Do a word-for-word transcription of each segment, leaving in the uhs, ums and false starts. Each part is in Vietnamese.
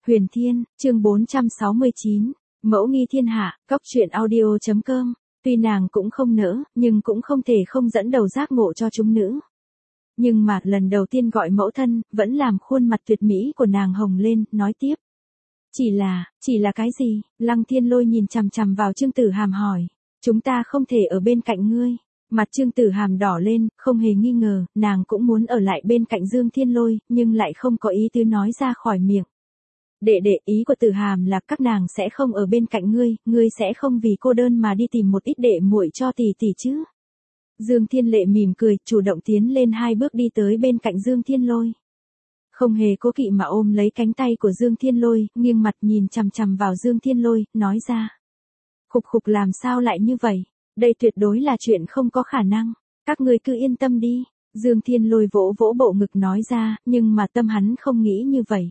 Huyền Thiên, chương bốn trăm sáu mươi chín, Mẫu nghi thiên hạ, cóc truyện audio chấm com. Tuy nàng cũng không nỡ, nhưng cũng không thể không dẫn đầu giác ngộ cho chúng nữ. Nhưng mà lần đầu tiên gọi mẫu thân, vẫn làm khuôn mặt tuyệt mỹ của nàng hồng lên, nói tiếp. Chỉ là, chỉ là cái gì? Lăng Thiên Lôi nhìn chằm chằm vào Trương Tử Hàm hỏi. Chúng ta không thể ở bên cạnh ngươi. Mặt Trương Tử Hàm đỏ lên, không hề nghi ngờ, nàng cũng muốn ở lại bên cạnh Dương Thiên Lôi, nhưng lại không có ý tứ nói ra khỏi miệng. Đệ đệ, ý của Tử Hàm là các nàng sẽ không ở bên cạnh ngươi, ngươi sẽ không vì cô đơn mà đi tìm một ít đệ muội cho tỷ tỷ chứ. Dương Thiên Lệ mỉm cười, chủ động tiến lên hai bước đi tới bên cạnh Dương Thiên Lôi. Không hề cố kỵ mà ôm lấy cánh tay của Dương Thiên Lôi, nghiêng mặt nhìn chằm chằm vào Dương Thiên Lôi, nói ra. Khục khục làm sao lại như vậy? Đây tuyệt đối là chuyện không có khả năng. Các ngươi cứ yên tâm đi. Dương Thiên Lôi vỗ vỗ bộ ngực nói ra, nhưng mà tâm hắn không nghĩ như vậy.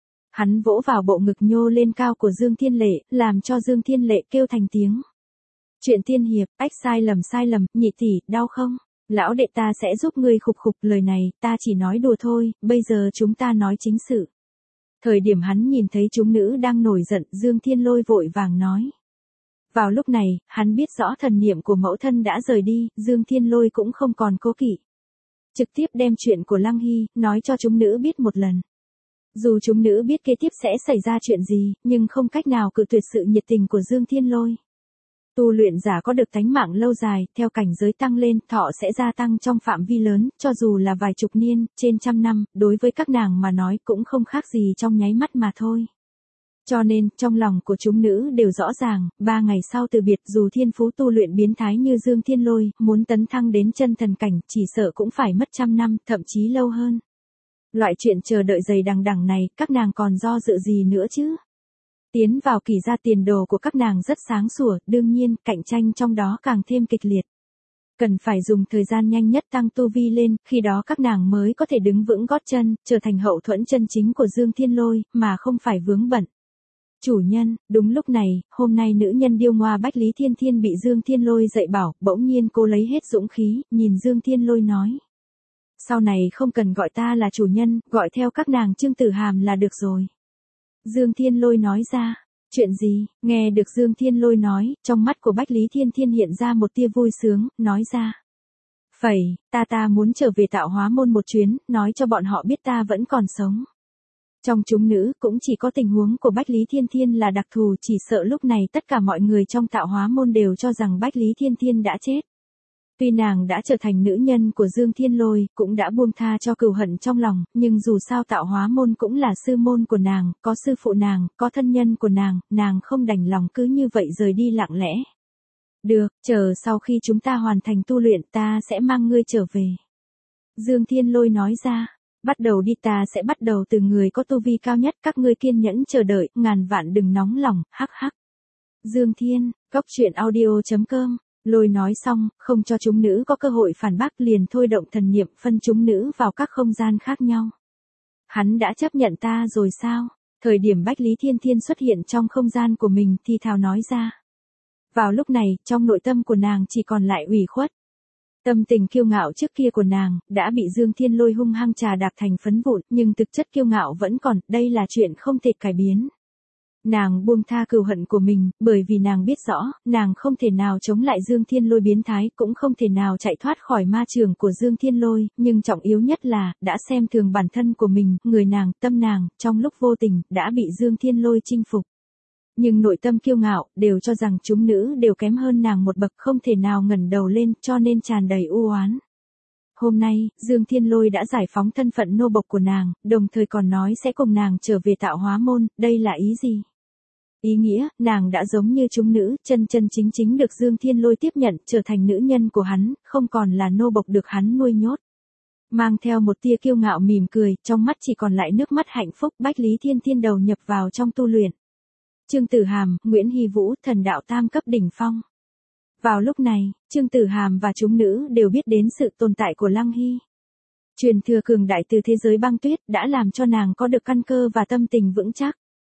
Hắn vỗ vào bộ ngực nhô lên cao của Dương Thiên Lệ, làm cho Dương Thiên Lệ kêu thành tiếng. Chuyện tiên hiệp, ách sai lầm sai lầm, nhị tỷ, đau không? Lão đệ ta sẽ giúp ngươi khục khục, lời này, ta chỉ nói đùa thôi, bây giờ chúng ta nói chính sự. Thời điểm hắn nhìn thấy chúng nữ đang nổi giận, Dương Thiên Lôi vội vàng nói. Vào lúc này, hắn biết rõ thần niệm của mẫu thân đã rời đi, Dương Thiên Lôi cũng không còn cố kỵ. Trực tiếp đem chuyện của Lăng Hy, nói cho chúng nữ biết một lần. Dù chúng nữ biết kế tiếp sẽ xảy ra chuyện gì, nhưng không cách nào cự tuyệt sự nhiệt tình của Dương Thiên Lôi. Tu luyện giả có được tánh mạng lâu dài, theo cảnh giới tăng lên, thọ sẽ gia tăng trong phạm vi lớn, cho dù là vài chục niên, trên trăm năm, đối với các nàng mà nói cũng không khác gì trong nháy mắt mà thôi. Cho nên, trong lòng của chúng nữ đều rõ ràng, ba ngày sau từ biệt dù thiên phú tu luyện biến thái như Dương Thiên Lôi, muốn tấn thăng đến chân thần cảnh, chỉ sợ cũng phải mất trăm năm, thậm chí lâu hơn. Loại chuyện chờ đợi dày đằng đằng này, các nàng còn do dự gì nữa chứ? Tiến vào kỳ gia tiền đồ của các nàng rất sáng sủa, đương nhiên, cạnh tranh trong đó càng thêm kịch liệt. Cần phải dùng thời gian nhanh nhất tăng tu vi lên, khi đó các nàng mới có thể đứng vững gót chân, trở thành hậu thuẫn chân chính của Dương Thiên Lôi, mà không phải vướng bận. Chủ nhân, đúng lúc này, hôm nay nữ nhân điêu ngoa Bách Lý Thiên Thiên bị Dương Thiên Lôi dạy bảo, bỗng nhiên cô lấy hết dũng khí, nhìn Dương Thiên Lôi nói. Sau này không cần gọi ta là chủ nhân, gọi theo các nàng Trương Tử Hàm là được rồi. Dương Thiên Lôi nói ra, chuyện gì, nghe được Dương Thiên Lôi nói, trong mắt của Bách Lý Thiên Thiên hiện ra một tia vui sướng, nói ra. Phẩy, ta ta muốn trở về Tạo Hóa Môn một chuyến, nói cho bọn họ biết ta vẫn còn sống. Trong chúng nữ, cũng chỉ có tình huống của Bách Lý Thiên Thiên là đặc thù, chỉ sợ lúc này tất cả mọi người trong Tạo Hóa Môn đều cho rằng Bách Lý Thiên Thiên đã chết. Tuy nàng đã trở thành nữ nhân của Dương Thiên Lôi, cũng đã buông tha cho cừu hận trong lòng, nhưng dù sao Tạo Hóa Môn cũng là sư môn của nàng, có sư phụ nàng, có thân nhân của nàng, nàng không đành lòng cứ như vậy rời đi lặng lẽ. Được, chờ sau khi chúng ta hoàn thành tu luyện ta sẽ mang ngươi trở về. Dương Thiên Lôi nói ra, bắt đầu đi ta sẽ bắt đầu từ người có tu vi cao nhất, các ngươi kiên nhẫn chờ đợi, ngàn vạn đừng nóng lòng, hắc hắc. Dương Thiên, cóc truyện audio chấm com. Lôi nói xong, không cho chúng nữ có cơ hội phản bác liền thôi động thần niệm phân chúng nữ vào các không gian khác nhau. Hắn đã chấp nhận ta rồi sao? Thời điểm Bách Lý Thiên Thiên xuất hiện trong không gian của mình thì thào nói ra. Vào lúc này, trong nội tâm của nàng chỉ còn lại ủy khuất. Tâm tình kiêu ngạo trước kia của nàng, đã bị Dương Thiên Lôi hung hăng trà đạp thành phấn vụn, nhưng thực chất kiêu ngạo vẫn còn, đây là chuyện không thể cải biến. Nàng buông tha cừu hận của mình, bởi vì nàng biết rõ, nàng không thể nào chống lại Dương Thiên Lôi biến thái, cũng không thể nào chạy thoát khỏi ma trường của Dương Thiên Lôi, nhưng trọng yếu nhất là, đã xem thường bản thân của mình, người nàng, tâm nàng, trong lúc vô tình, đã bị Dương Thiên Lôi chinh phục. Nhưng nội tâm kiêu ngạo, đều cho rằng chúng nữ đều kém hơn nàng một bậc, không thể nào ngẩng đầu lên, cho nên tràn đầy u oán. Hôm nay, Dương Thiên Lôi đã giải phóng thân phận nô bộc của nàng, đồng thời còn nói sẽ cùng nàng trở về Tạo Hóa Môn, đây là ý gì? Ý nghĩa, nàng đã giống như chúng nữ, chân chân chính chính được Dương Thiên Lôi tiếp nhận, trở thành nữ nhân của hắn, không còn là nô bộc được hắn nuôi nhốt. Mang theo một tia kiêu ngạo mỉm cười, trong mắt chỉ còn lại nước mắt hạnh phúc, Bách Lý Thiên Thiên đầu nhập vào trong tu luyện. Trương Tử Hàm, Nguyễn Hy Vũ, thần đạo tam cấp đỉnh phong. Vào lúc này, Trương Tử Hàm và chúng nữ đều biết đến sự tồn tại của Lăng Hy. Truyền thừa cường đại từ thế giới băng tuyết đã làm cho nàng có được căn cơ và tâm tình vững chắc.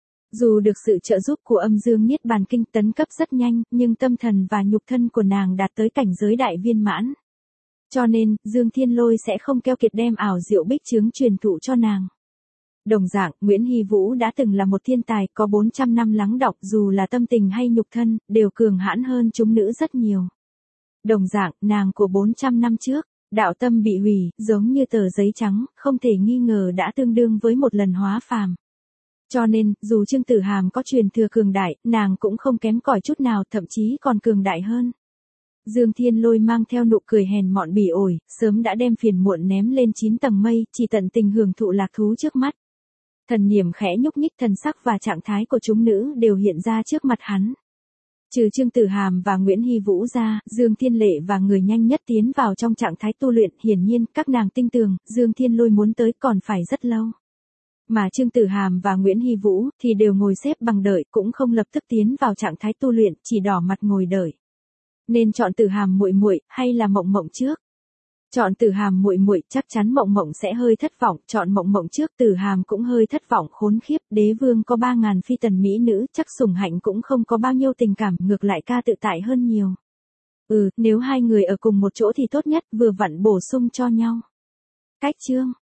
Dù được sự trợ giúp của âm dương niết bàn kinh tấn cấp rất nhanh, nhưng tâm thần và nhục thân của nàng đạt tới cảnh giới đại viên mãn. Cho nên, Dương Thiên Lôi sẽ không keo kiệt đem ảo diệu bích chướng truyền thụ cho nàng. Đồng dạng, Nguyễn Hy Vũ đã từng là một thiên tài, có bốn trăm năm lắng đọng, dù là tâm tình hay nhục thân, đều cường hãn hơn chúng nữ rất nhiều. Đồng dạng, nàng của bốn trăm năm trước, đạo tâm bị hủy, giống như tờ giấy trắng, không thể nghi ngờ đã tương đương với một lần hóa phàm. Cho nên, dù Trương Tử Hàm có truyền thừa cường đại, nàng cũng không kém cỏi chút nào, thậm chí còn cường đại hơn. Dương Thiên Lôi mang theo nụ cười hèn mọn bỉ ổi, sớm đã đem phiền muộn ném lên chín tầng mây, chỉ tận tình hưởng thụ lạc thú trước mắt. Thần niệm khẽ nhúc nhích, thần sắc và trạng thái của chúng nữ đều hiện ra trước mặt hắn. Trừ Trương Tử Hàm và Nguyễn Hy Vũ ra, Dương Thiên Lệ và người nhanh nhất tiến vào trong trạng thái tu luyện, hiển nhiên các nàng tinh tường, Dương Thiên Lôi muốn tới còn phải rất lâu. Mà Trương Tử Hàm và Nguyễn Hy Vũ thì đều ngồi xếp bằng đợi, cũng không lập tức tiến vào trạng thái tu luyện, chỉ đỏ mặt ngồi đợi. Nên chọn Tử Hàm muội muội hay là Mộng Mộng trước? Chọn Tử Hàm muội muội, chắc chắn Mộng Mộng sẽ hơi thất vọng, chọn Mộng Mộng trước, Tử Hàm cũng hơi thất vọng, khốn khiếp, đế vương có ba ngàn phi tần mỹ nữ, chắc Sủng Hạnh cũng không có bao nhiêu tình cảm, ngược lại ca tự tại hơn nhiều. Ừ, nếu hai người ở cùng một chỗ thì tốt nhất, vừa vặn bổ sung cho nhau. Cách chương